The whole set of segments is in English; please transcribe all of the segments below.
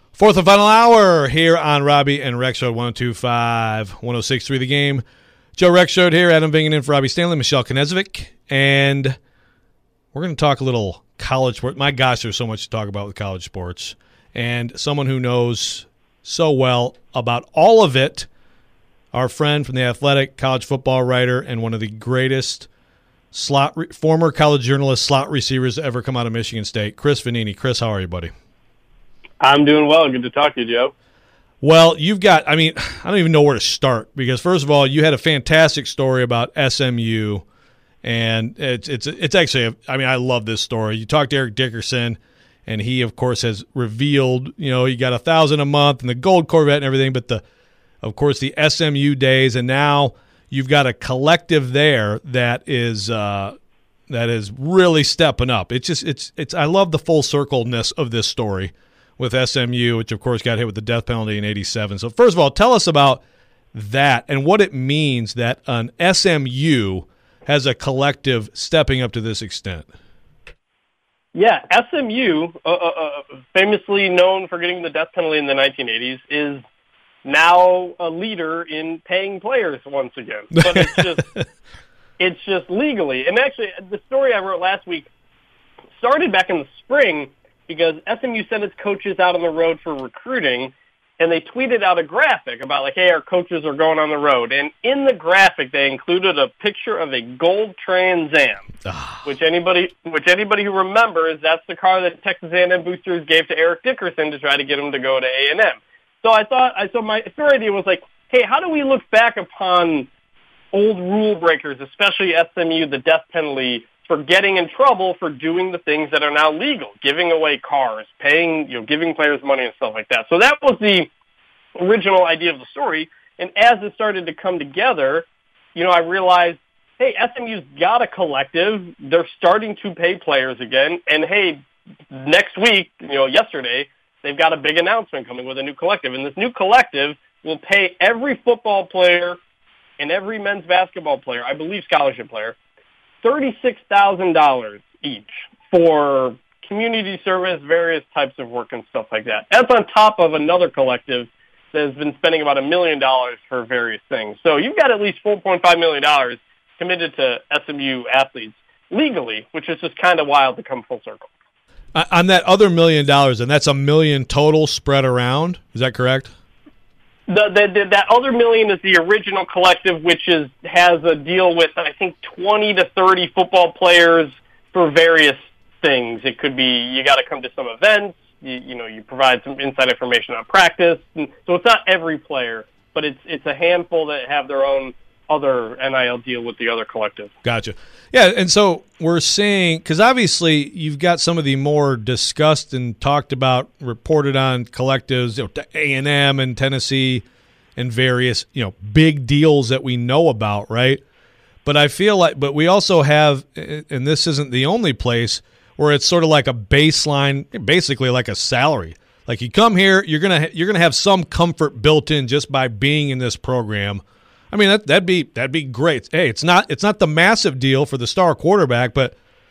Fourth and final hour here on Robbie and Rexrode 102.5, 106.3 The Game. Joe Rexrode here, Adam Vingen in for Robbie Stanley, Michelle Knezovic, and we're going to talk a little college sports. My gosh, there's so much to talk about with college sports, and someone who knows so well about all of it, our friend from The Athletic, college football writer, and one of the greatest former college journalist slot receivers to ever come out of Michigan State, Chris Vannini. Chris, how are you, buddy? I'm doing well. Good to talk to you, Joe. Well, I don't even know where to start because, first of all, you had a fantastic story about SMU, and it's actually, I love this story. You talked to Eric Dickerson, and he, of course, has revealed, you got $1,000 a month and the gold Corvette and everything, but of course, the SMU days, and now you've got a collective there that is really stepping up. I love the full circleness of this story with SMU, which, of course, got hit with the death penalty in 87. So, first of all, tell us about that and what it means that an SMU has a collective stepping up to this extent. Yeah, SMU, famously known for getting the death penalty in the 1980s, is now a leader in paying players once again. But it's just legally. And actually, the story I wrote last week started back in the spring because SMU sent its coaches out on the road for recruiting, and they tweeted out a graphic about, like, hey, our coaches are going on the road. And in the graphic, they included a picture of a gold Trans Am, which anybody who remembers, that's the car that Texas A&M boosters gave to Eric Dickerson to try to get him to go to A&M. So my story idea was like, hey, how do we look back upon old rule breakers, especially SMU, the death penalty, for getting in trouble for doing the things that are now legal, giving away cars, giving players money and stuff like that. So that was the original idea of the story. And as it started to come together, I realized, hey, SMU's got a collective. They're starting to pay players again. And hey, next week, yesterday, they've got a big announcement coming with a new collective. And this new collective will pay every football player and every men's basketball player, I believe scholarship player, $36,000 each for community service, various types of work and stuff like that. That's on top of another collective that has been spending about $1 million for various things. So you've got at least $4.5 million committed to SMU athletes legally, which is just kind of wild to come full circle. On that other $1 million, and that's $1 million total spread around, is that correct? That other $1 million is the original collective, which has a deal with, I think, 20 to 30 football players for various things. It could be you got to come to some events, you provide some inside information on practice. So it's not every player, but it's a handful that have their own other NIL deal with the other collective. Gotcha. Yeah, and so we're seeing, because obviously you've got some of the more discussed and talked about, reported on collectives, A&M and Tennessee and various, big deals that we know about, right? But I feel but we also have, and this isn't the only place, where it's sort of like a baseline, basically like a salary. Like you come here, you're gonna have some comfort built in just by being in this program. I mean, that'd be great. Hey, it's not the massive deal for the star quarterback, but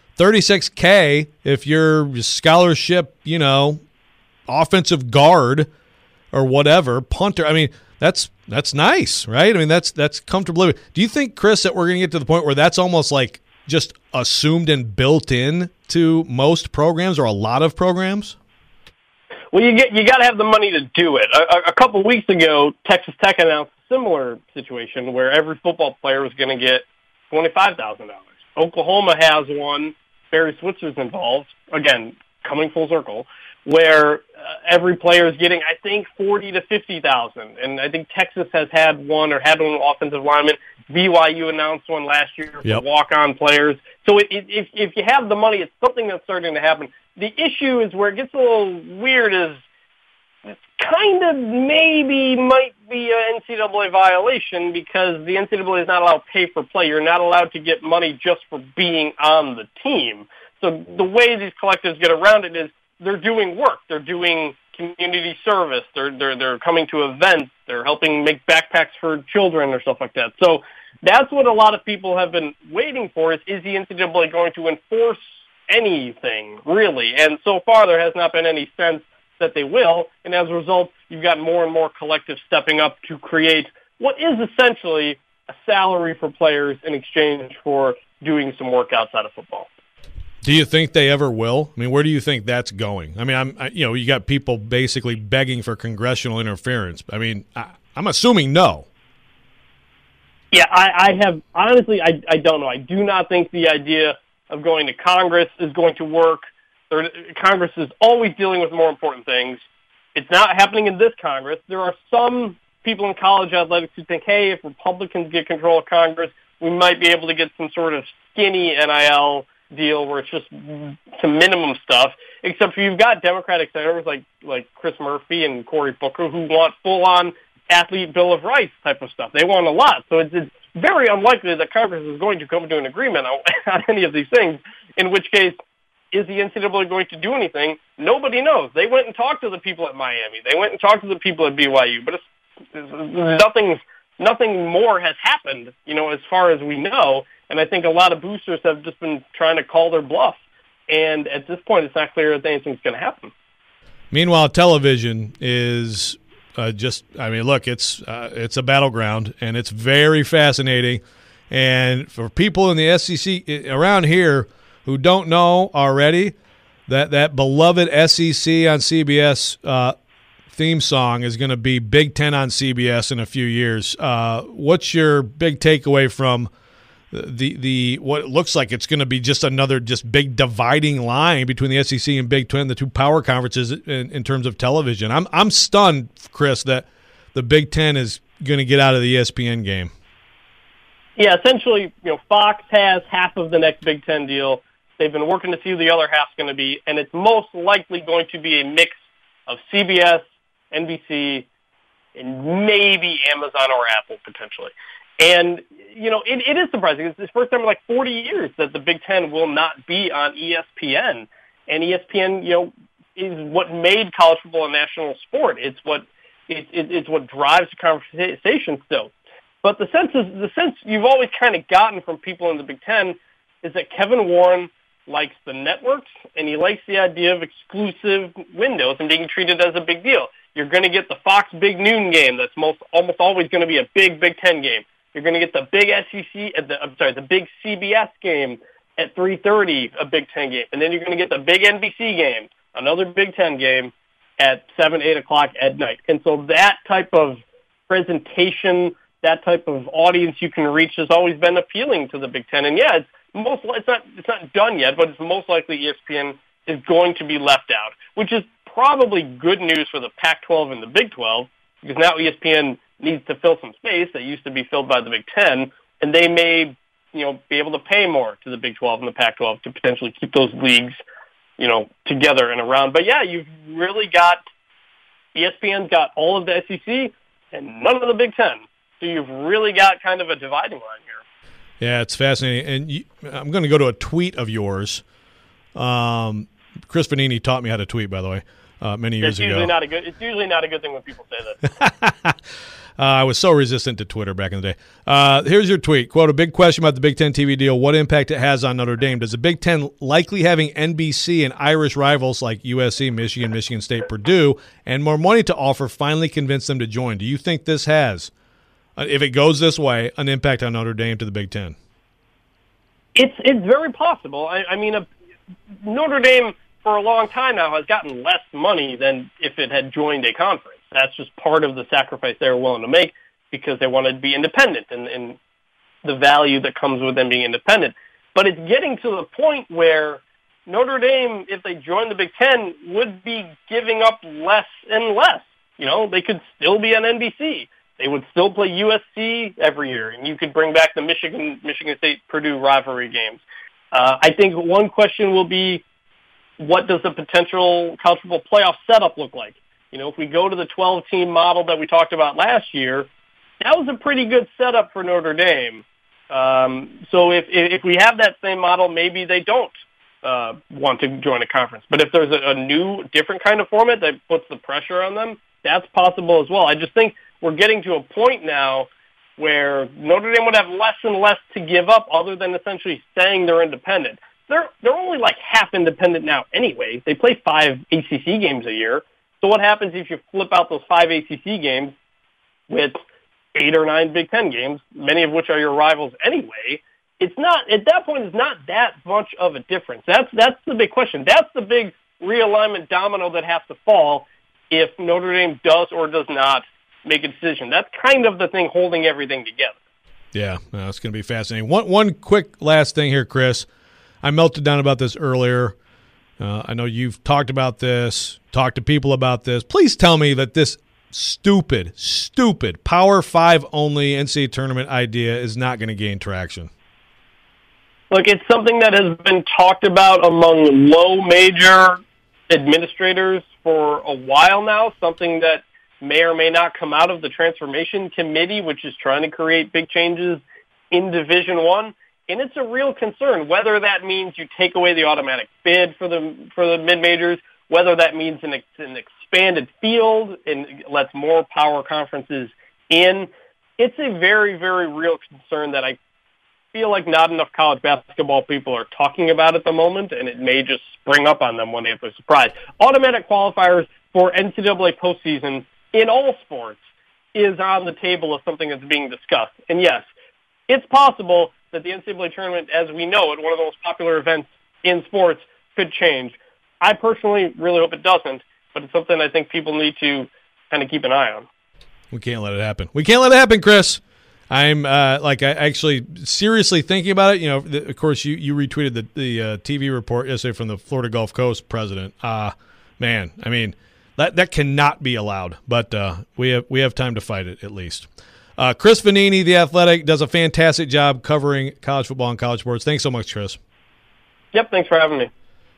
$36K if you're scholarship, offensive guard or whatever, punter. I mean, that's nice, right? I mean, that's comfortable. Do you think, Chris, that we're going to get to the point where that's almost like just assumed and built in to most programs or a lot of programs? Well, you got to have the money to do it. A couple of weeks ago, Texas Tech announced a similar situation where every football player was going to get $25,000. Oklahoma has one. Barry Switzer's involved. Again, coming full circle, where every player is getting, I think, $40,000 to $50,000. And I think Texas has had one offensive lineman. BYU announced one last year for walk-on players. So if you have the money, it's something that's starting to happen. The issue is where it gets a little weird is it's kind of maybe might be an NCAA violation because the NCAA is not allowed to pay for play. You're not allowed to get money just for being on the team. So the way these collectives get around it is they're doing work. They're doing community service. They're coming to events. They're helping make backpacks for children or stuff like that. So that's what a lot of people have been waiting for is the NCAA going to enforce anything, really? And so far there has not been any sense that they will, and as a result, you've got more and more collectives stepping up to create what is essentially a salary for players in exchange for doing some work outside of football. Do you think they ever will? I mean, where do you think that's going? I mean, you got people basically begging for congressional interference. I mean, I'm assuming no. Yeah, I have honestly, I don't know. I do not think the idea of going to Congress is going to work. Congress is always dealing with more important things. It's not happening in this Congress. There are some people in college athletics who think, hey, if Republicans get control of Congress, we might be able to get some sort of skinny NIL deal where it's just some minimum stuff, except for you've got Democratic senators like Chris Murphy and Cory Booker who want full-on athlete Bill of Rights type of stuff. They want a lot. So it's very unlikely that Congress is going to come to an agreement on any of these things, in which case, is the NCAA going to do anything? Nobody knows. They went and talked to the people at Miami. They went and talked to the people at BYU, but nothing more has happened, as far as we know. And I think a lot of boosters have just been trying to call their bluff. And at this point, it's not clear that anything's going to happen. Meanwhile, television is look, it's a battleground, and it's very fascinating. And for people in the SEC around here who don't know already, that beloved SEC on CBS theme song is going to be Big Ten on CBS in a few years. What's your big takeaway from the what looks like it's going to be just another big dividing line between the SEC and Big Ten, the two power conferences in terms of television? I'm stunned, Chris, that the Big Ten is going to get out of the ESPN game. Yeah, essentially, Fox has half of the next Big Ten deal. They've been working to see who the other half's going to be, and it's most likely going to be a mix of CBS, NBC, and maybe Amazon or Apple potentially. And, it is surprising. It's the first time in 40 years that the Big Ten will not be on ESPN. And ESPN, is what made college football a national sport. It's what drives the conversation still. But the sense you've always kind of gotten from people in the Big Ten is that Kevin Warren likes the networks, and he likes the idea of exclusive windows and being treated as a big deal. You're going to get the Fox Big Noon game that's almost always going to be a big Big Ten game. You're going to get the big the big CBS game at 3:30, a Big Ten game. And then you're going to get the big NBC game, another Big Ten game at 7, 8 o'clock at night. And so that type of presentation, that type of audience you can reach has always been appealing to the Big Ten. And yeah, it's not done yet, but it's most likely ESPN is going to be left out, which is probably good news for the Pac-12 and the Big 12, because now ESPN needs to fill some space that used to be filled by the Big Ten, and they may, be able to pay more to the Big 12 and the Pac-12 to potentially keep those leagues, together and around. But yeah, you've really got ESPN's got all of the SEC and none of the Big Ten, so you've really got kind of a dividing line here. Yeah, it's fascinating, and I'm going to go to a tweet of yours. Chris Vanini taught me how to tweet, by the way, many years ago. It's usually not a good thing when people say that. I was so resistant to Twitter back in the day. Here's your tweet. Quote, a big question about the Big Ten TV deal, what impact it has on Notre Dame. Does the Big Ten likely having NBC and Irish rivals like USC, Michigan, Michigan State, Purdue, and more money to offer finally convince them to join? Do you think this has, if it goes this way, an impact on Notre Dame to the Big Ten? It's very possible. I mean, Notre Dame for a long time now has gotten less money than if it had joined a conference. That's just part of the sacrifice they were willing to make because they wanted to be independent and the value that comes with them being independent. But it's getting to the point where Notre Dame, if they join the Big Ten, would be giving up less and less. They could still be on NBC. They would still play USC every year, and you could bring back the Michigan State Purdue rivalry games. I think one question will be, what does the potential college football playoff setup look like? If we go to the 12-team model that we talked about last year, that was a pretty good setup for Notre Dame. So if we have that same model, maybe they don't want to join a conference. But if there's a new, different kind of format that puts the pressure on them, that's possible as well. I just think we're getting to a point now where Notre Dame would have less and less to give up other than essentially saying they're independent. They're only half independent now anyway. They play 5 ACC games a year. So what happens if you flip out those 5 ACC games with 8 or 9 Big Ten games, many of which are your rivals anyway? It's not, at that point, it's not that much of a difference. That's the big question. That's the big realignment domino that has to fall if Notre Dame does or does not make a decision. That's kind of the thing holding everything together. Yeah, it's going to be fascinating. One quick last thing here, Chris. I melted down about this earlier. I know you've talked about this, talked to people about this. Please tell me that this stupid Power 5 only NCAA tournament idea is not going to gain traction. Look, it's something that has been talked about among low major administrators for a while now, something that may or may not come out of the transformation committee, which is trying to create big changes in Division I. And it's a real concern, whether that means you take away the automatic bid for the mid-majors, whether that means an expanded field and lets more power conferences in. It's a very, very real concern that I feel like not enough college basketball people are talking about at the moment, and it may just spring up on them one day if they're surprised. Automatic qualifiers for NCAA postseason in all sports is on the table as something that's being discussed. And yes, it's possible that the NCAA tournament, as we know it, one of the most popular events in sports, could change. I personally really hope it doesn't, but it's something I think people need to kind of keep an eye on. We can't let it happen. We can't let it happen, Chris. I'm I actually seriously thinking about it. You know, of course, you retweeted the TV report yesterday from the Florida Gulf Coast president. Man, I mean, that cannot be allowed. But we have time to fight it at least. Chris Vannini, The Athletic, does a fantastic job covering college football and college sports. Thanks so much, Chris. Yep, thanks for having me.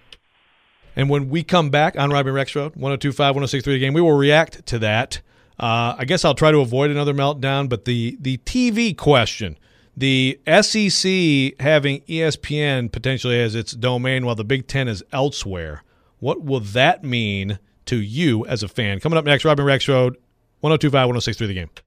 And when we come back on Robbie Rexroad, 102.5, 106.3 The Game, we will react to that. I guess I'll try to avoid another meltdown, but the TV question, the SEC having ESPN potentially as its domain while the Big Ten is elsewhere, what will that mean to you as a fan? Coming up next, Robbie Rexroad, 102.5, 106.3 The Game.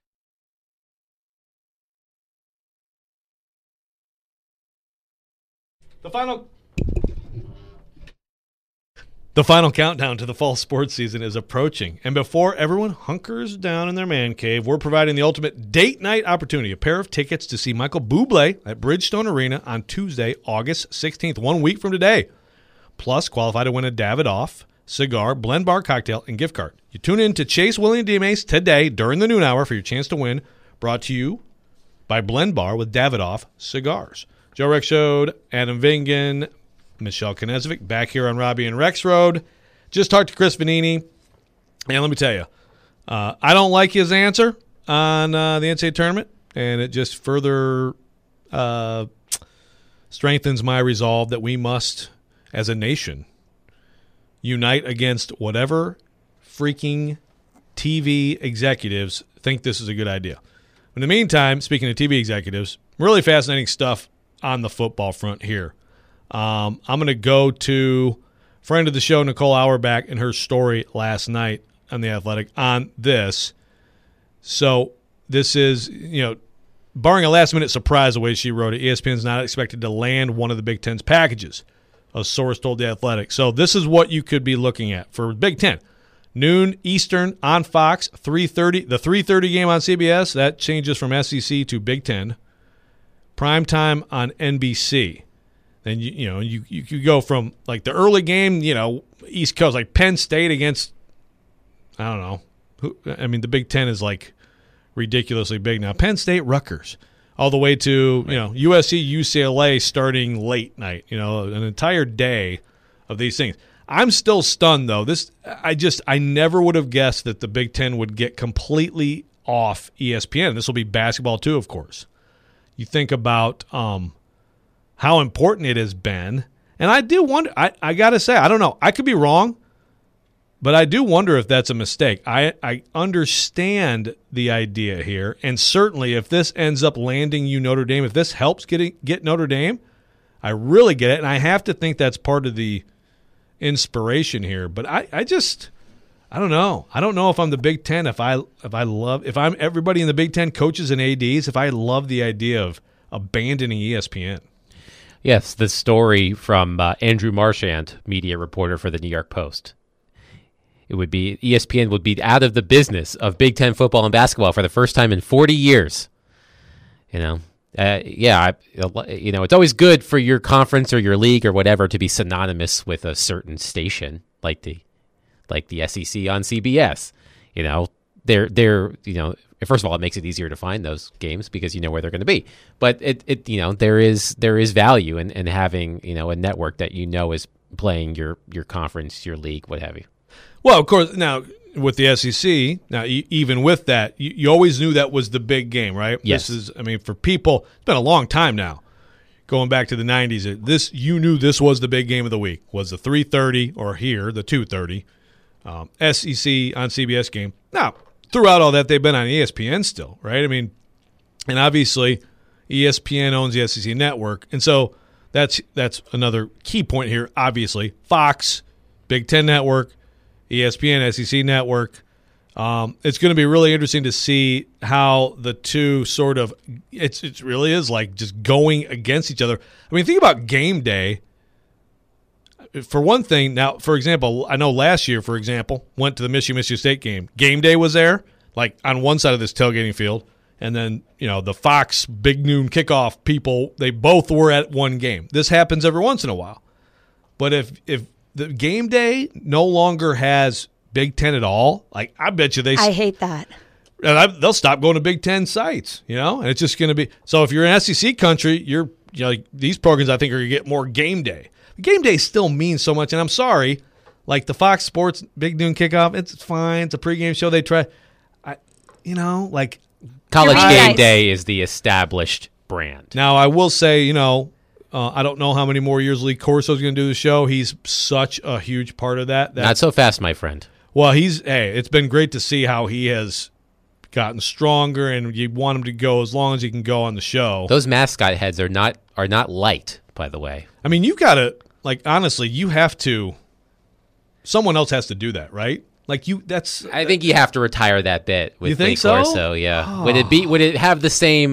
The final countdown to the fall sports season is approaching, and before everyone hunkers down in their man cave, we're providing the ultimate date night opportunity, a pair of tickets to see Michael Bublé at Bridgestone Arena on Tuesday, August 16th, 1 week from today. Plus, qualify to win a Davidoff cigar, blend bar cocktail, and gift card. You tune in to Chase, Willie, and DMAs today during the noon hour for your chance to win, brought to you by Blend Bar with Davidoff cigars. Joe Rexroad, Adam Vingan, Michelle Knezovic back here on Robbie and Rexroad. Just talked to Chris Vannini, and let me tell you, I don't like his answer on the NCAA tournament, and it just further strengthens my resolve that we must, as a nation, unite against whatever freaking TV executives think this is a good idea. In the meantime, speaking of TV executives, really fascinating stuff on the football front here. I'm going to go to friend of the show, Nicole Auerbach, and her story last night on The Athletic on this. So this is, barring a last-minute surprise the way she wrote it, ESPN's not expected to land one of the Big Ten's packages, a source told The Athletic. So this is what you could be looking at for Big Ten. Noon Eastern on Fox, 3:30. The 3:30 game on CBS, that changes from SEC to Big Ten. Primetime on NBC. Then you go from like the early game, East Coast, like Penn State against, I don't know. The Big Ten is like ridiculously big now. Penn State, Rutgers, all the way to USC, UCLA starting late night. An entire day of these things. I'm still stunned though. I never would have guessed that the Big Ten would get completely off ESPN. This will be basketball too, of course. You think about how important it has been. And I do wonder, I got to say, I don't know. I could be wrong, but I do wonder if that's a mistake. I understand the idea here, and certainly if this ends up landing you Notre Dame, if this helps get Notre Dame, I really get it, and I have to think that's part of the inspiration here. But I don't know. I don't know if I'm the Big Ten, if I'm everybody in the Big Ten, coaches and ADs, if I love the idea of abandoning ESPN. Yes, the story from Andrew Marchand, media reporter for the New York Post. ESPN would be out of the business of Big Ten football and basketball for the first time in 40 years. It's always good for your conference or your league or whatever to be synonymous with a certain station, like the SEC on CBS. First of all, it makes it easier to find those games because you know where they're going to be. But there is value in having a network that is playing your conference, your league, what have you. Well, of course, now with the SEC, even with that, you always knew that was the big game, right? Yes. For people, it's been a long time now, going back to the 90s. You knew this was the big game of the week, was the 3:30 or here, the 2:30 SEC on CBS game. Now, throughout all that, they've been on ESPN still, right? And obviously, ESPN owns the SEC network, and so that's another key point here. Obviously, Fox, Big Ten Network, ESPN, SEC Network. It's going to be really interesting to see how the two sort of it really is like just going against each other. Think about game day. For one thing, now, for example, I know last year, for example, went to the Michigan State game. Game day was there, like on one side of this tailgating field, and then the Fox big noon kickoff people, they both were at one game. This happens every once in a while. But if the game day no longer has Big Ten at all, like I bet you I hate that. And they'll stop going to Big Ten sites, and it's just going to be – so if you're in SEC country, these programs I think are going to get more game day. Game day still means so much, and I'm sorry, like the Fox Sports Big Noon Kickoff, it's fine. It's a pregame show. They try College Game Day is the established brand. Now, I will say, I don't know how many more years Lee Corso is going to do the show. He's such a huge part of that. Not so fast, my friend. Well, it's been great to see how he has gotten stronger, and you want him to go as long as he can go on the show. Those mascot heads are not light, by the way. You've got to, honestly, you have to, someone else has to do that, right? I think you have to retire that bit with you think Lee Corso, yeah. Oh. Would it land the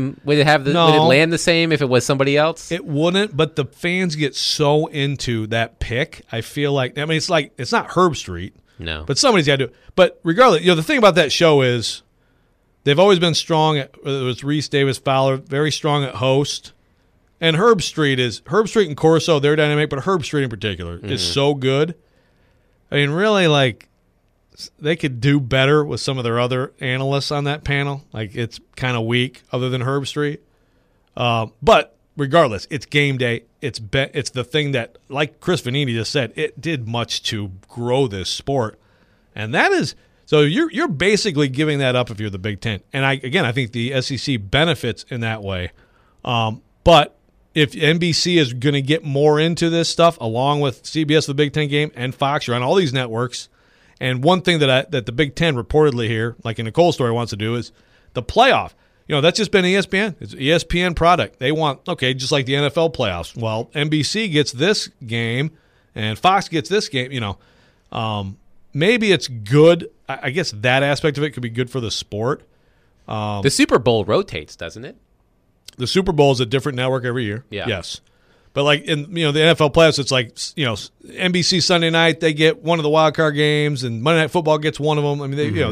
same if it was somebody else? It wouldn't, but the fans get so into that pick. I feel like, it's not Herb Street. No. But somebody's got to do it. But regardless, the thing about that show is they've always been strong at, whether it was Reese Davis Fowler, very strong at host. And Herb Street and Corso, they're dynamic, but Herb Street in particular is so good. Really, they could do better with some of their other analysts on that panel. It's kind of weak other than Herb Street. But regardless, it's game day. It's the thing that, like Chris Vannini just said, it did much to grow this sport. And that is – so you're basically giving that up if you're the Big Ten. And, I think the SEC benefits in that way. But if NBC is going to get more into this stuff, along with CBS, the Big Ten game, and Fox, you're on all these networks. And one thing that the Big Ten reportedly here, like in Nicole's story, wants to do is the playoff. That's just been ESPN. It's an ESPN product. They want, just like the NFL playoffs. Well, NBC gets this game and Fox gets this game. Maybe it's good. I guess that aspect of it could be good for the sport. The Super Bowl rotates, doesn't it? The Super Bowl is a different network every year. Yeah. Yes. But in the NFL playoffs, it's NBC Sunday night they get one of the wild card games, and Monday Night Football gets one of them.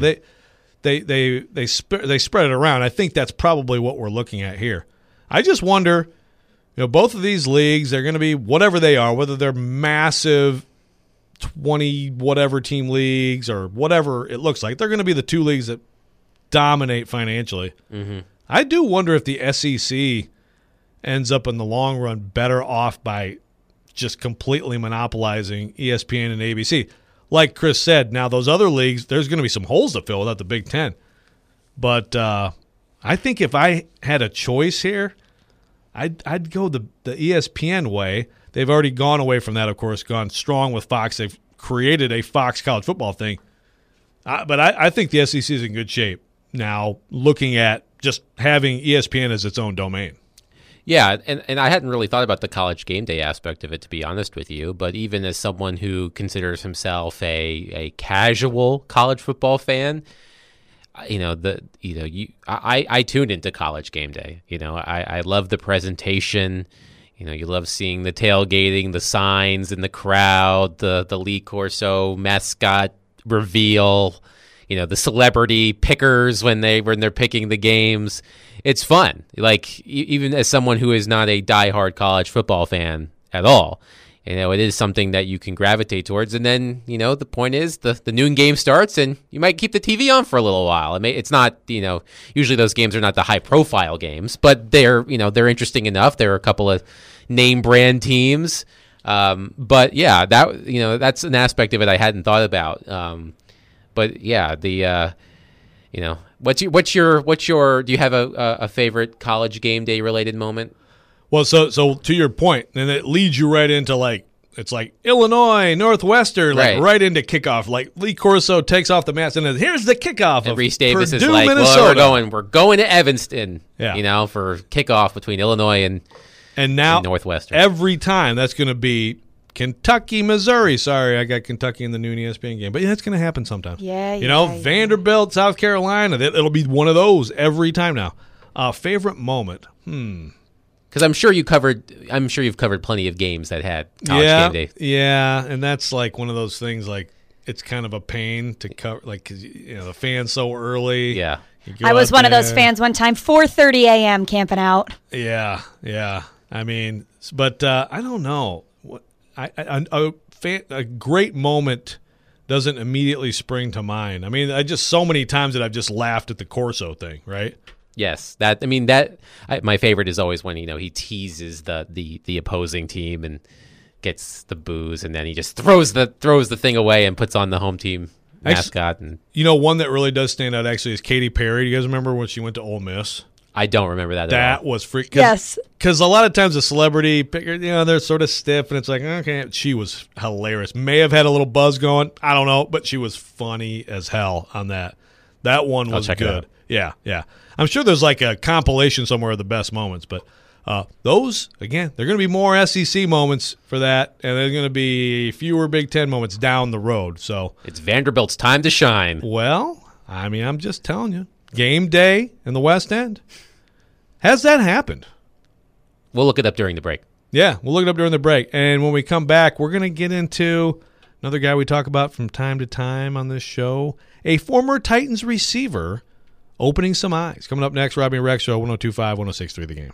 They spread it around. I think that's probably what we're looking at here. I just wonder, both of these leagues, they're going to be whatever they are, whether they're massive 20 whatever team leagues or whatever it looks like. They're going to be the two leagues that dominate financially. Mm-hmm. I do wonder if the SEC ends up in the long run better off by just completely monopolizing ESPN and ABC. Like Chris said, now those other leagues, there's going to be some holes to fill without the Big Ten. But I think if I had a choice here, I'd go the ESPN way. They've already gone away from that, of course, gone strong with Fox. They've created a Fox college football thing. But I think the SEC is in good shape now, looking at just having ESPN as its own domain. Yeah, and I hadn't really thought about the college game day aspect of it, to be honest with you. But even as someone who considers himself a casual college football fan, I tuned into college game day. I love the presentation. You love seeing the tailgating, the signs in the crowd, the Lee Corso mascot reveal, the celebrity pickers when they're picking the games. It's fun. Like, even as someone who is not a diehard college football fan at all, it is something that you can gravitate towards. And then, the point is the noon game starts and you might keep the TV on for a little while. It's not, usually those games are not the high profile games, but they're they're interesting enough. There are a couple of name brand teams. But yeah, that's an aspect of it I hadn't thought about. But yeah, what's your do you have a favorite college game day related moment? Well, so to your point, and it leads you right into it's like Illinois, Northwestern, right into kickoff. Like Lee Corso takes off the mask, and then here's the kickoff. And Reese Davis Purdue, is like, Minnesota. well, we're going to Evanston, Yeah. For kickoff between Illinois and now Northwestern. Every time that's going to be Kentucky, Missouri. Sorry, I got Kentucky in the noon ESPN game, but that's going to happen sometimes. Vanderbilt, South Carolina. It'll be one of those every time now. Favorite moment. Because I'm sure you've covered plenty of games that had college game day. Yeah, and that's like one of those things. Like it's kind of a pain to cover, because the fans so early. Yeah, I was one of those fans one time, 4:30 a.m. camping out. Yeah. I mean, but I don't know. A great moment doesn't immediately spring to mind. I mean, so many times that I've just laughed at the Corso thing, right? Yes, my favorite is always when he teases the opposing team and gets the booze, and then he just throws the thing away and puts on the home team mascot. And one that really does stand out actually is Katy Perry. Do you guys remember when she went to Ole Miss? I don't remember that. That was freaking. Yes, because a lot of times a celebrity picker, they're sort of stiff, and it's like, okay, she was hilarious. May have had a little buzz going, I don't know, but she was funny as hell on that. That one was good. Yeah. I'm sure there's like a compilation somewhere of the best moments, but those, again, they're going to be more SEC moments for that, and there's going to be fewer Big Ten moments down the road. So it's Vanderbilt's time to shine. Well, I mean, I'm just telling you. Game day in the West End. Has that happened? We'll look it up during the break. Yeah, we'll look it up during the break. And when we come back, we're going to get into another guy we talk about from time to time on this show, a former Titans receiver opening some eyes. Coming up next, Robbie and Rex Show, 102.5, 106.3 The Game.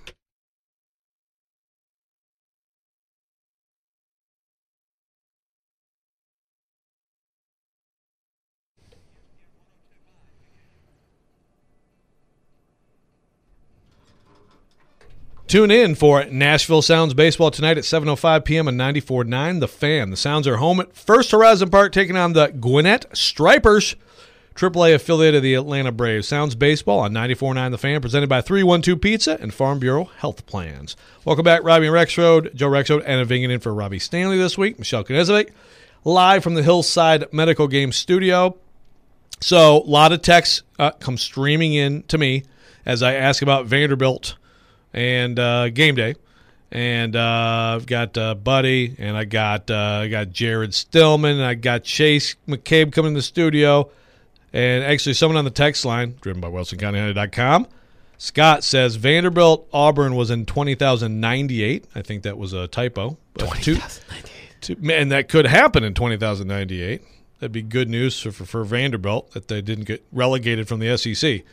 Tune in for Nashville Sounds Baseball tonight at 7:05 p.m. on 94.9 The Fan. The Sounds are home at First Horizon Park taking on the Gwinnett Stripers, AAA affiliate of the Atlanta Braves. Sounds Baseball on 94.9 The Fan, presented by 312 Pizza and Farm Bureau Health Plans. Welcome back, Robbie and Rexroad. Joe Rexroad, Anna Vingen in for Robbie Stanley this week. Michelle Knezovic, live from the Hillside Medical Game Studio. So a lot of texts come streaming in to me as I ask about Vanderbilt and game day, and I've got Buddy, and I got Jared Stillman, and I got Chase McCabe coming in the studio, and actually someone on the text line, driven by WilsonCountyHunter.com, Scott says Vanderbilt Auburn was in 20,098. I think that was a typo. 20,098, and that could happen in 20,098. That'd be good news for Vanderbilt that they didn't get relegated from the SEC.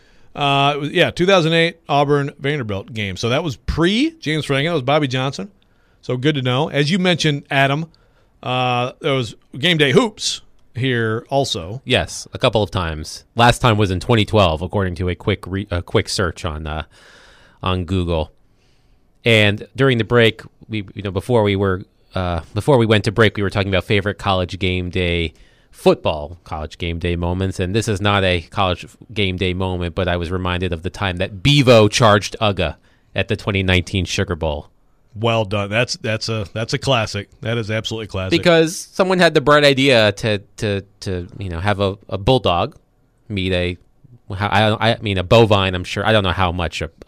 2008 Auburn Vanderbilt game. So that was pre-James Franklin. That was Bobby Johnson. So good to know. As you mentioned, Adam, there was game day hoops here also. Yes, a couple of times. Last time was in 2012, according to a quick search on Google. And during the break, before we went to break, we were talking about favorite college game day moments, and this is not a college game day moment, but I was reminded of the time that Bevo charged Uga at the 2019 Sugar Bowl. Well done. That's a classic. That is absolutely classic. Because someone had the bright idea to have a bulldog meet a bovine. I'm sure, I don't know how much a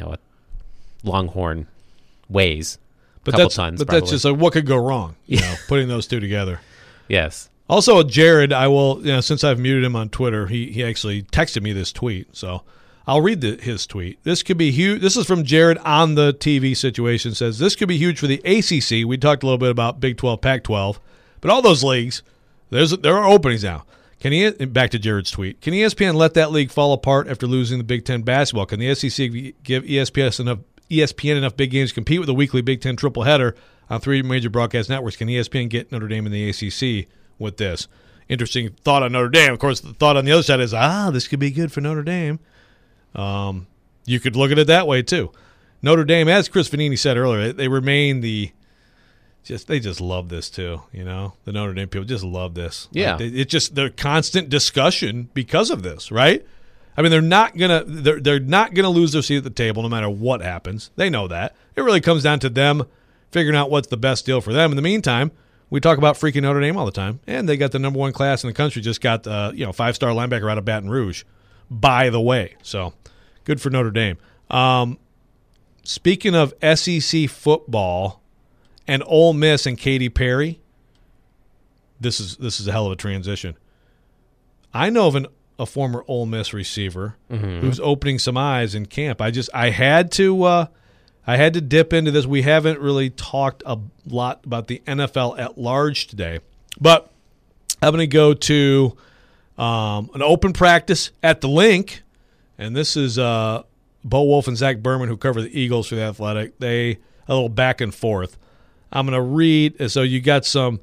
longhorn weighs. But couple tons, but that's just like what could go wrong. Putting those two together. Yes. Also, Jared, I will, since I've muted him on Twitter, he actually texted me this tweet, so I'll read his tweet. This could be huge. This is from Jared on the TV situation. Says this could be huge for the ACC. We talked a little bit about Big 12, Pac-12, but all those leagues, there are openings now. Back to Jared's tweet. Can ESPN let that league fall apart after losing the Big Ten basketball? Can the SEC give ESPN enough big games to compete with a weekly Big Ten triple header on 3 major broadcast networks? Can ESPN get Notre Dame in the ACC with this? Interesting thought on Notre Dame. Of course, the thought on the other side is, this could be good for Notre Dame. You could look at it that way too. Notre Dame, as Chris Vanini said earlier, they remain they just love this too. The Notre Dame people just love this. Yeah, it's just their constant discussion because of this, right? I mean, they're not gonna lose their seat at the table no matter what happens. They know that. It really comes down to them figuring out what's the best deal for them. In the meantime, we talk about freaking Notre Dame all the time, and they got the number 1 class in the country. Just got 5-star linebacker out of Baton Rouge, by the way. So good for Notre Dame. Speaking of SEC football and Ole Miss and Katy Perry, this is a hell of a transition. I know of a former Ole Miss receiver who's opening some eyes in camp. I had to dip into this. We haven't really talked a lot about the NFL at large today, but I'm going to go to an open practice at the Link, and this is Bo Wolf and Zach Berman, who cover the Eagles for The Athletic. They a little back and forth. I'm going to read. So you've got some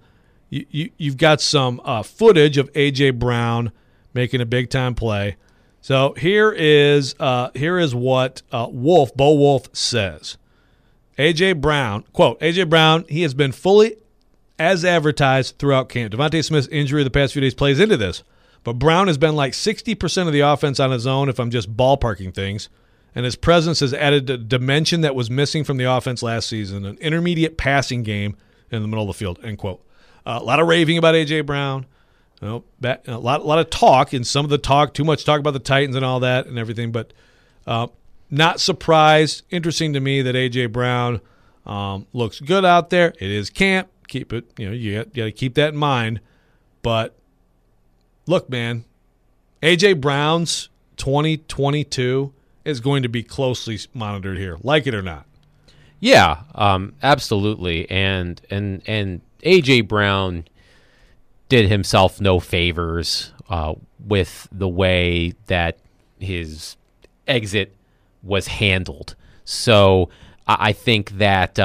footage of A.J. Brown making a big time play. So here is what Bo Wolf says. A.J. Brown, quote, A.J. Brown, he has been fully as advertised throughout camp. Devontae Smith's injury the past few days plays into this. But Brown has been like 60% of the offense on his own if I'm just ballparking things. And his presence has added a dimension that was missing from the offense last season, an intermediate passing game in the middle of the field, end quote. A lot of raving about A.J. Brown. A lot of talk, and some of the talk, too much talk about the Titans and all that and everything, but not surprised. Interesting to me that A.J. Brown looks good out there. It is camp. Keep it, you got to keep that in mind. But look, man, A.J. Brown's 2022 is going to be closely monitored here, like it or not. Yeah, absolutely. And A.J. Brown did himself no favors with the way that his exit was handled. So I think that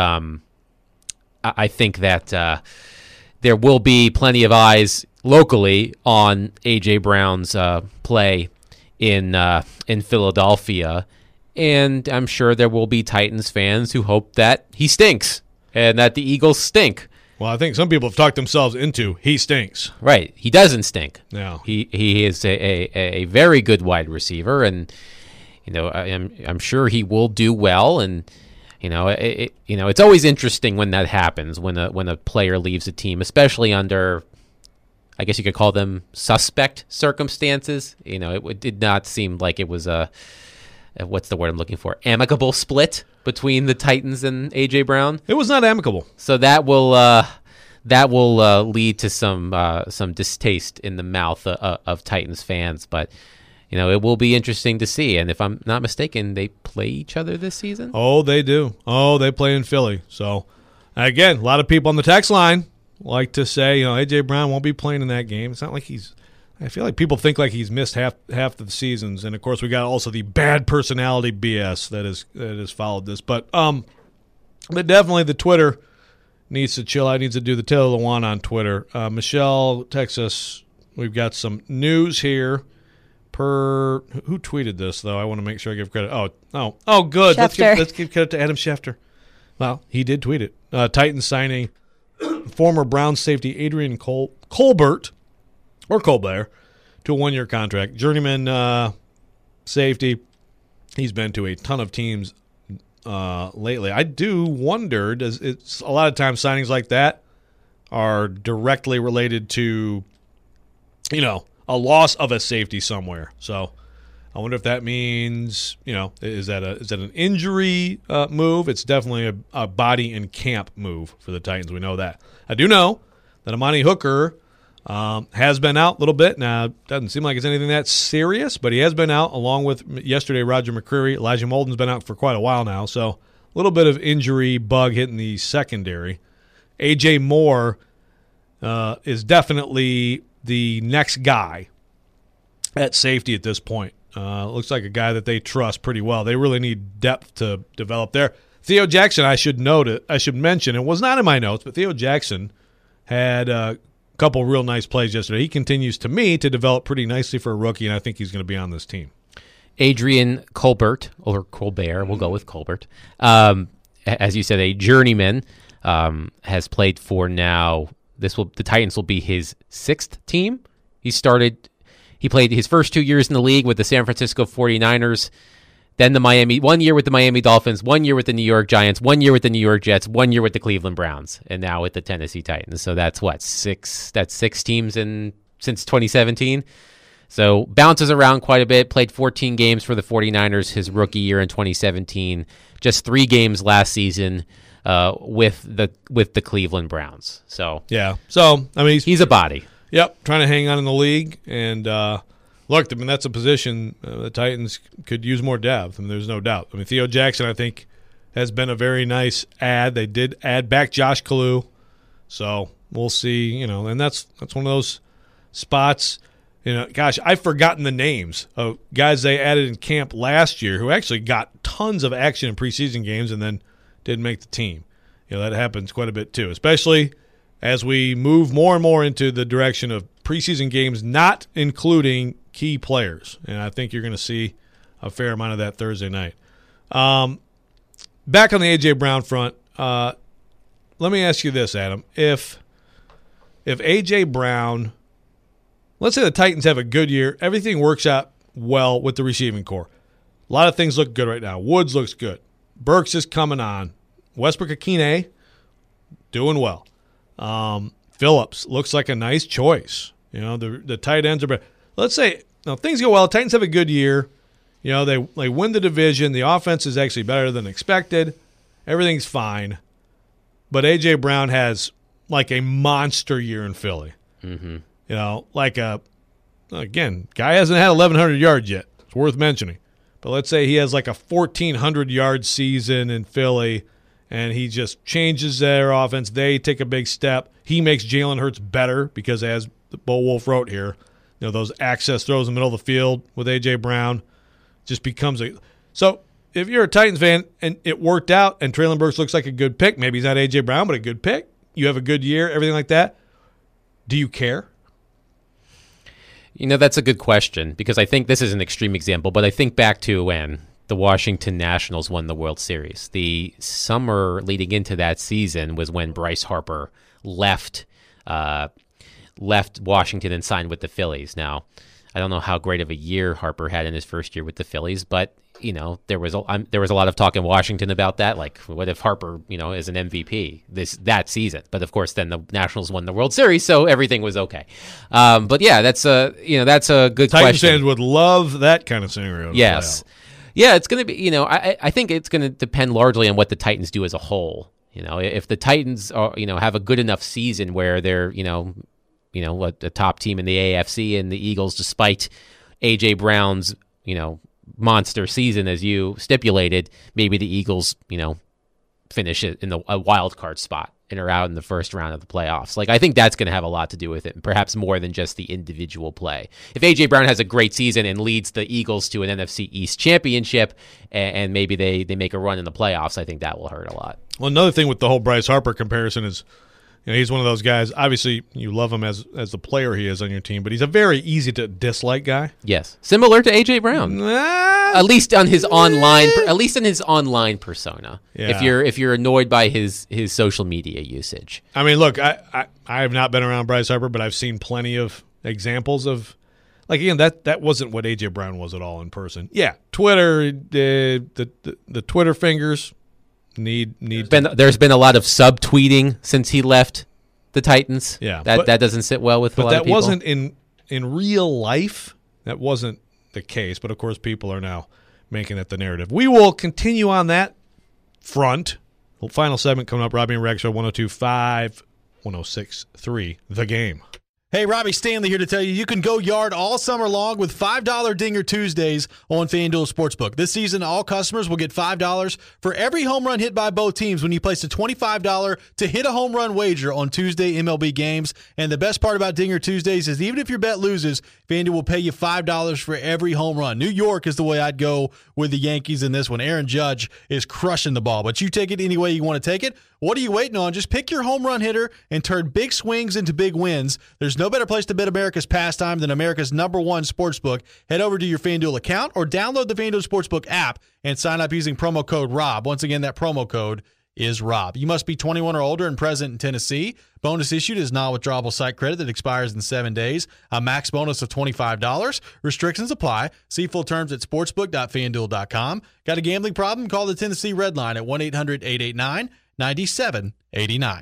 there will be plenty of eyes locally on A.J. Brown's play in Philadelphia, and I'm sure there will be Titans fans who hope that he stinks and that the Eagles stink. Well, I think some people have talked themselves into he stinks. Right, he doesn't stink. No, he is a very good wide receiver, and I'm sure he will do well. And it's always interesting when that happens, when a player leaves a team, especially under, I guess you could call them suspect circumstances. It did not seem like it was what's the word I'm looking for? Amicable split between the Titans and A.J. Brown. It was not amicable. So that will lead to some distaste in the mouth of Titans fans. But it will be interesting to see. And if I'm not mistaken, they play each other this season. Oh, they do. Oh, they play in Philly. So again, a lot of people on the text line like to say, A.J. Brown won't be playing in that game. It's not like I feel like people think like he's missed half the seasons. And, of course, we got also the bad personality BS that has followed this. But definitely the Twitter needs to chill out, needs to do the Taylor Lewan on Twitter. Michelle texts us, we've got some news here. Who tweeted this, though? I want to make sure I give credit. Oh, good. Let's give credit to Adam Schefter. Well, he did tweet it. Titans signing former Browns safety Adrian Colbert to a 1-year contract. Journeyman safety. He's been to a ton of teams lately. I do wonder, it's a lot of times signings like that are directly related to, a loss of a safety somewhere. So I wonder if that means, is that an injury move? It's definitely a body in camp move for the Titans. We know that. I do know that Amani Hooker has been out a little bit. Now, it doesn't seem like it's anything that serious, but he has been out, along with yesterday Roger McCreary. Elijah Molden's been out for quite a while now, so a little bit of injury bug hitting the secondary. A.J. Moore is definitely the next guy at safety at this point. Looks like a guy that they trust pretty well. They really need depth to develop there. Theo Jackson, I should mention, it was not in my notes, but Theo Jackson had a couple real nice plays yesterday. He continues, to me, to develop pretty nicely for a rookie, and I think he's going to be on this team. Adrian Colbert, or Colbert, we'll go with Colbert. As you said, a journeyman, has played for now. The Titans will be his 6th team. He played his first 2 years in the league with the San Francisco 49ers, then 1 year with the Miami Dolphins, 1 year with the New York Giants, 1 year with the New York Jets, 1 year with the Cleveland Browns, and now with the Tennessee Titans. So that's six teams since 2017. So bounces around quite a bit, played 14 games for the 49ers his rookie year in 2017, just 3 games last season with the Cleveland Browns. So yeah. So I mean he's a body. Yep, trying to hang on in the league. And look, I mean, that's a position the Titans could use more depth. I mean, there's no doubt. I mean, Theo Jackson, I think, has been a very nice add. They did add back Josh Kalu. So we'll see, and that's one of those spots. Gosh, I've forgotten the names of guys they added in camp last year who actually got tons of action in preseason games and then didn't make the team. That happens quite a bit too, especially as we move more and more into the direction of preseason games not including key players. And I think you're going to see a fair amount of that Thursday night. Back on the A.J. Brown front, let me ask you this, Adam. If A.J. Brown, let's say the Titans have a good year, everything works out well with the receiving core. A lot of things look good right now. Woods looks good. Burks is coming on. Westbrook-Akine doing well. Phillips looks like a nice choice. The tight ends are better. Let's say things go well. The Titans have a good year. They win the division. The offense is actually better than expected. Everything's fine. But A.J. Brown has like a monster year in Philly. Mm-hmm. Guy hasn't had 1,100 yards yet. It's worth mentioning. But let's say he has like a 1,400-yard season in Philly, and he just changes their offense. They take a big step. He makes Jalen Hurts better because, as Bo Wolf wrote here, those access throws in the middle of the field with A.J. Brown just becomes a – so if you're a Titans fan and it worked out and Treylon Burks looks like a good pick, maybe he's not A.J. Brown, but a good pick, you have a good year, everything like that, do you care? That's a good question because I think this is an extreme example, but I think back to when the Washington Nationals won the World Series. The summer leading into that season was when Bryce Harper left Washington and signed with the Phillies. Now, I don't know how great of a year Harper had in his first year with the Phillies, but there was a lot of talk in Washington about that. Like, what if Harper, is an MVP that season? But of course, then the Nationals won the World Series, so everything was okay. But yeah, that's a good question. Titans fans would love that kind of scenario. Yes. Yeah, it's going to be, I think it's going to depend largely on what the Titans do as a whole. If the Titans are, have a good enough season where they're, the top team in the AFC and the Eagles, despite A.J. Brown's, monster season, as you stipulated, maybe the Eagles, finish it in a wild card spot and are out in the first round of the playoffs. Like, I think that's going to have a lot to do with it, perhaps more than just the individual play. If A.J. Brown has a great season and leads the Eagles to an NFC East championship and maybe they make a run in the playoffs, I think that will hurt a lot. Well, another thing with the whole Bryce Harper comparison is, he's one of those guys, obviously you love him as the player he is on your team, but he's a very easy to dislike guy. Yes. Similar to A.J. Brown. At least in his online persona. Yeah. If you're annoyed by his social media usage. I mean, look, I have not been around Bryce Harper, but I've seen plenty of examples of, like, again, that wasn't what A.J. Brown was at all in person. Yeah, Twitter, the Twitter fingers need. There's been a lot of subtweeting since he left the Titans. Yeah, that doesn't sit well with a lot of people. But that wasn't in real life. That wasn't the case. But of course, people are now making that the narrative. We will continue on that front. Final segment coming up. Robbie and Rex Show 102.5, 106.3. The Game. Hey, Robbie Stanley here to tell you you can go yard all summer long with $5 Dinger Tuesdays on FanDuel Sportsbook. This season, all customers will get $5 for every home run hit by both teams when you place a $25 to hit a home run wager on Tuesday MLB games. And the best part about Dinger Tuesdays is even if your bet loses, FanDuel will pay you $5 for every home run. New York is the way I'd go with the Yankees in this one. Aaron Judge is crushing the ball, but you take it any way you want to take it. What are you waiting on? Just pick your home run hitter and turn big swings into big wins. There's no better place to bet America's pastime than America's #1 sportsbook. Head over to your FanDuel account or download the FanDuel Sportsbook app and sign up using promo code ROB. Once again, that promo code is ROB. You must be 21 or older and present in Tennessee. Bonus issued is non-withdrawable site credit that expires in 7 days. A max bonus of $25. Restrictions apply. See full terms at sportsbook.fanduel.com. Got a gambling problem? Call the Tennessee Red Line at 1-800-889-9789.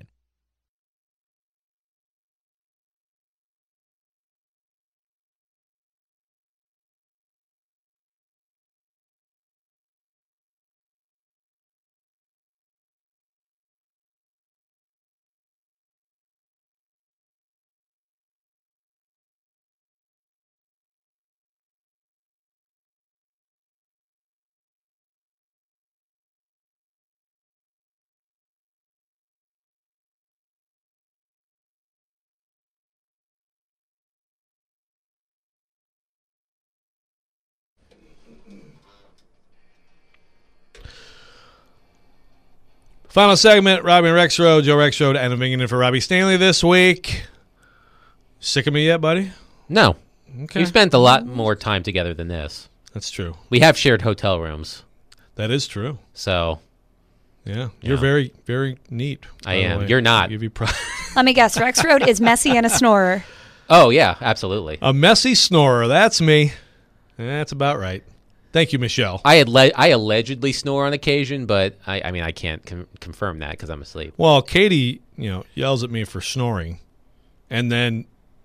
Final segment, Robbie and Rexroad, Joe Rexroad, and I'm bringing in for Robbie Stanley this week. Sick of me yet, buddy? No. Okay. We've spent a lot more time together than this. That's true. We have shared hotel rooms. That is true. So, yeah. You're very, very neat. I am. You're not. I'll give you props. Let me guess. Rexroad is messy and a snorer. Oh, yeah, absolutely. A messy snorer. That's me. That's about right. Thank you, Michelle. I allegedly snore on occasion, but I can't confirm that because I'm asleep. Well, Katie, yells at me for snoring, and then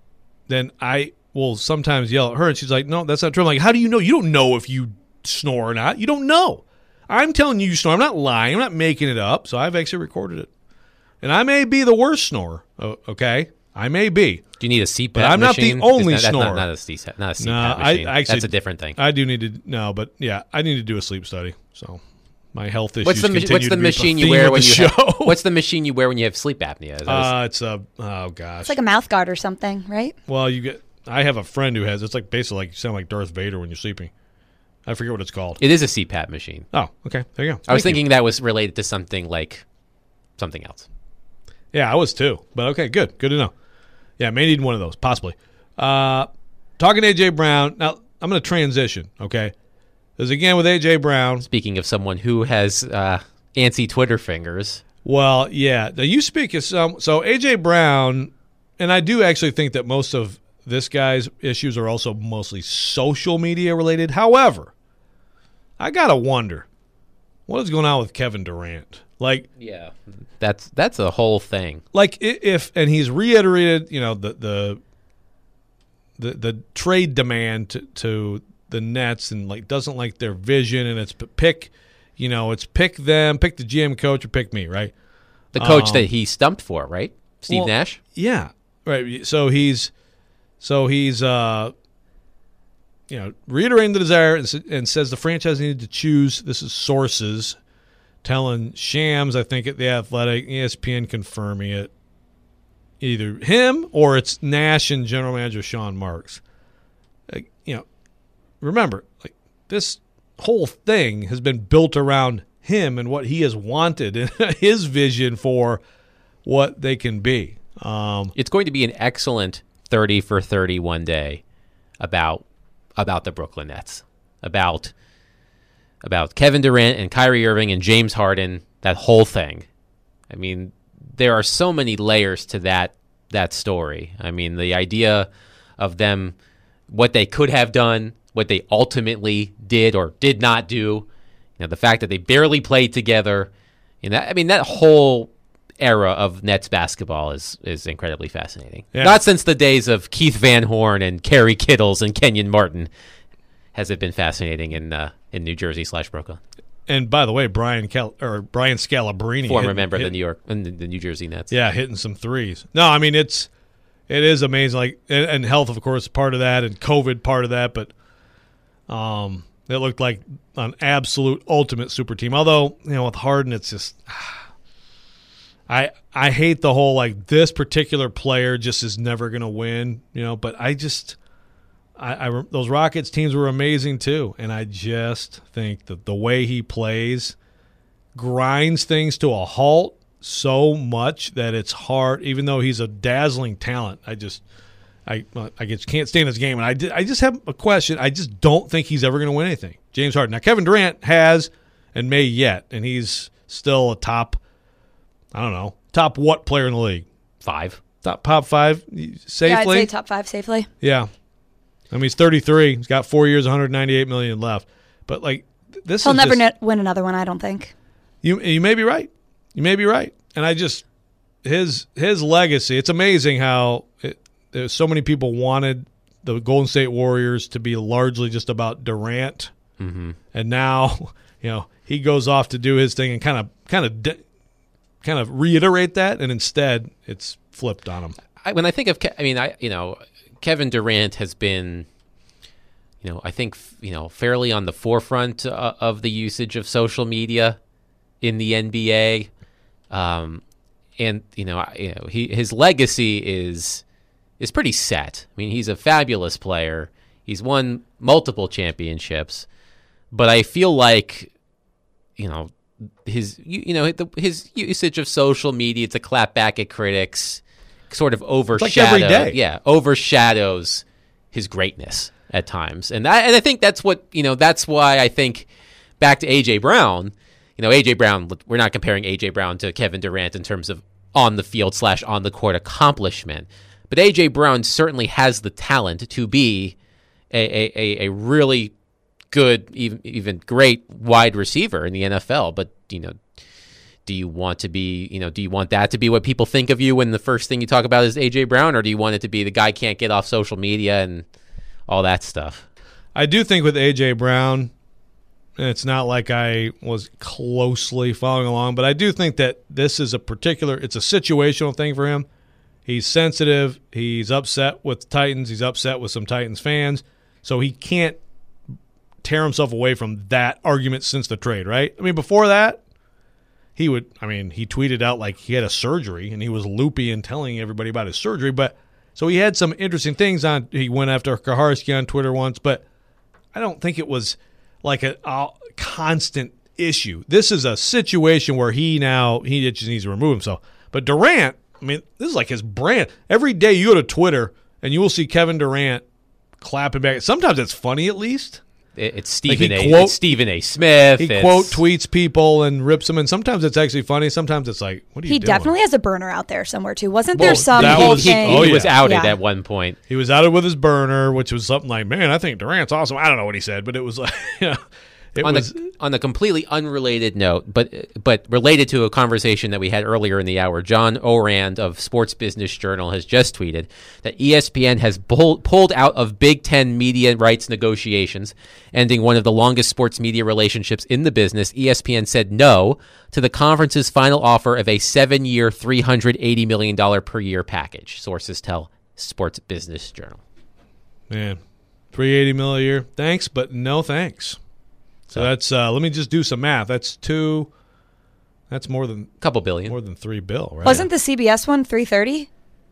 I will sometimes yell at her, and she's like, "No, that's not true." I'm like, "How do you know? You don't know if you snore or not. You don't know. I'm telling you snore. I'm not lying. I'm not making it up. So I've actually recorded it, and I may be the worst snorer. Okay, I may be. Do you need a CPAP but I'm machine? not the only that's snorer. Not a CPAP machine. That's a different thing. I do need to but yeah, I need to do a sleep study. So my health issues What's the machine you wear when you have? What's the machine you wear when you have sleep apnea? It's a gosh. It's like a mouth guard or something, right? Well, I have a friend who has. It's like basically like you sound like Darth Vader when you're sleeping. I forget what it's called. It is a CPAP machine. Oh, okay. There you go. I was thinking that was related to something else. Yeah, I was too. But okay, good to know. Yeah, may need one of those, possibly. Talking to A.J. Brown. Now, I'm going to transition, okay? Because, again, with A.J. Brown. Speaking of someone who has antsy Twitter fingers. Well, yeah. Now, you speak of some. So, A.J. Brown, and I do actually think that most of this guy's issues are also mostly social media related. However, I got to wonder, what is going on with Kevin Durant? Yeah, that's a whole thing. Like and he's reiterated, the trade demand to the Nets, and doesn't like their vision, and it's pick them, pick the GM coach or pick me, right? The coach that he stumped for, right? Steve Nash. Yeah, right. So he's reiterating the desire and says the franchise needed to choose. This is sources telling Shams, I think, at The Athletic, ESPN confirming it, either him or it's Nash and general manager Sean Marks. Remember, this whole thing has been built around him and what he has wanted and his vision for what they can be. It's going to be an excellent 30 for 30 one day about the Brooklyn Nets, about Kevin Durant and Kyrie Irving and James Harden, that whole thing. I mean, there are so many layers to that story. I mean, the idea of them, what they could have done, what they ultimately did or did not do, the fact that they barely played together, that whole era of Nets basketball is incredibly fascinating. Yeah. Not since the days of Keith Van Horn and Kerry Kittles and Kenyon Martin has it been fascinating in New Jersey / Brooklyn. And by the way, Brian Scalabrine, former member of the New Jersey Nets. Yeah, hitting some threes. No, I mean it's it is amazing. Like, and health, of course, part of that, and COVID part of that. But it looked like an absolute ultimate super team. Although, with Harden, it's just I hate the whole like this particular player just is never going to win. But I those Rockets teams were amazing too, and I just think that the way he plays grinds things to a halt so much that it's hard. Even though he's a dazzling talent, I just can't stand his game, and I just have a question. I just don't think he's ever going to win anything. James Harden. Now Kevin Durant has and may yet, and he's still a top. I don't know, top what player in the league? 5. Top 5 safely. Yeah, I'd say top 5 safely. Yeah. I mean, he's 33. He's got 4 years, $198 million left. But like this, he'll never win another one. I don't think. You may be right. You may be right. And I just his legacy. It's amazing how there's so many people wanted the Golden State Warriors to be largely just about Durant, and now he goes off to do his thing and kind of reiterate that, and instead it's flipped on him. When I think of, Kevin Durant has been, I think, fairly on the forefront of the usage of social media in the NBA, and his legacy is pretty set. I mean, he's a fabulous player. He's won multiple championships, but I feel like, his usage of social media to clap back at critics sort of overshadows his greatness at times, and I think that's what that's why I think back to AJ Brown. AJ Brown. We're not comparing AJ Brown to Kevin Durant in terms of on the field / on the court accomplishment, but AJ Brown certainly has the talent to be a really good, even great wide receiver in the NFL. But do you want to be, do you want that to be what people think of you when the first thing you talk about is AJ Brown, or do you want it to be the guy can't get off social media and all that stuff? I do think with AJ Brown, it's not like I was closely following along, but I do think that this is it's a situational thing for him. He's sensitive. He's upset with the Titans. He's upset with some Titans fans. So he can't tear himself away from that argument since the trade, right? I mean, before that, he tweeted out like he had a surgery and he was loopy and telling everybody about his surgery. But so he had some interesting things on. He went after Kaharski on Twitter once, but I don't think it was like a constant issue. This is a situation where he just needs to remove himself. But Durant, I mean, this is like his brand. Every day you go to Twitter and you will see Kevin Durant clapping back. Sometimes it's funny, at least. It's Stephen A. Smith. He quote tweets people and rips them, and sometimes it's actually funny. Sometimes it's like, what are you doing? He definitely has a burner out there somewhere too. Wasn't there some thing? He was outed at one point. He was outed with his burner, which was something like, "Man, I think Durant's awesome." I don't know what he said, but it was like, On a completely unrelated note, but related to a conversation that we had earlier in the hour, John Orand of Sports Business Journal has just tweeted that ESPN has pulled out of Big Ten media rights negotiations, ending one of the longest sports media relationships in the business. ESPN said no to the conference's final offer of a 7-year, $380 million per year package, sources tell Sports Business Journal. Man, $380 million a year. Thanks, but no thanks. So that's let me just do some math. That's more than a couple billion, more than $3 billion, right? Wasn't the CBS one $330?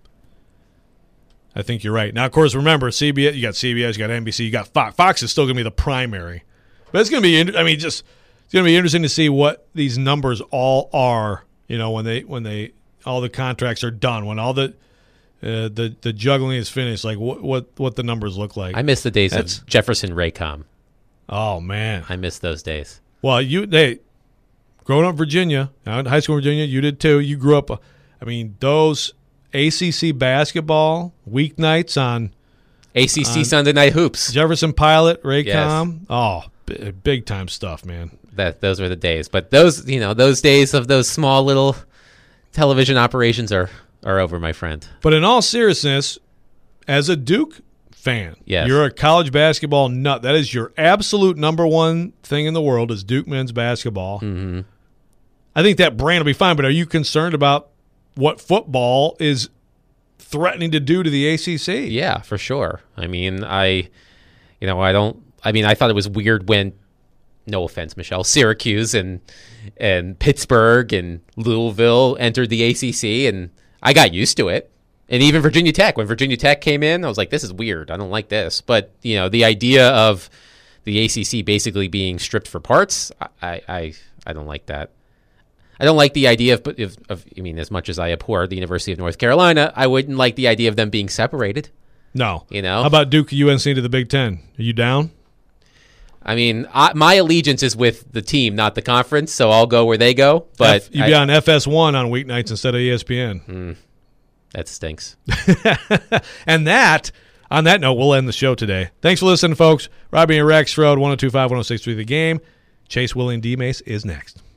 I think you're right. Now, of course, remember CBS. You got CBS, you got NBC, you got Fox. Fox is still going to be the primary, but it's going to be. It's going to be interesting to see what these numbers all are. When they all the contracts are done, when all the juggling is finished, like what the numbers look like. I miss the days of Jefferson Raycom. Oh, man. I miss those days. Well, growing up in Virginia, high school in Virginia, you did too. You grew up, those ACC basketball weeknights on ACC Sunday Night Hoops. Jefferson Pilot, Raycom. Yes. Oh, big time stuff, man. Those were the days. But those days of those small little television operations are over, my friend. But in all seriousness, as a Duke fan, yes, you're a college basketball nut. That is your absolute number one thing in the world is Duke men's basketball. Mm-hmm. I think that brand will be fine, but are you concerned about what football is threatening to do to the ACC. Yeah, for sure. I mean, I thought it was weird when, no offense, Michelle, Syracuse and Pittsburgh and Louisville entered the ACC, and I got used to it. And even Virginia Tech, when Virginia Tech came in, I was like, this is weird. I don't like this. But, the idea of the ACC basically being stripped for parts, I don't like that. I don't like the idea of as much as I abhor the University of North Carolina, I wouldn't like the idea of them being separated. No. How about Duke UNC to the Big Ten? Are you down? I mean, my allegiance is with the team, not the conference, so I'll go where they go. But you'd be on FS1 on weeknights instead of ESPN. That stinks. And on that note, we'll end the show today. Thanks for listening, folks. Robbie and Rex Road, 102.5, 106.3 The Game. Chase William D. Mace is next.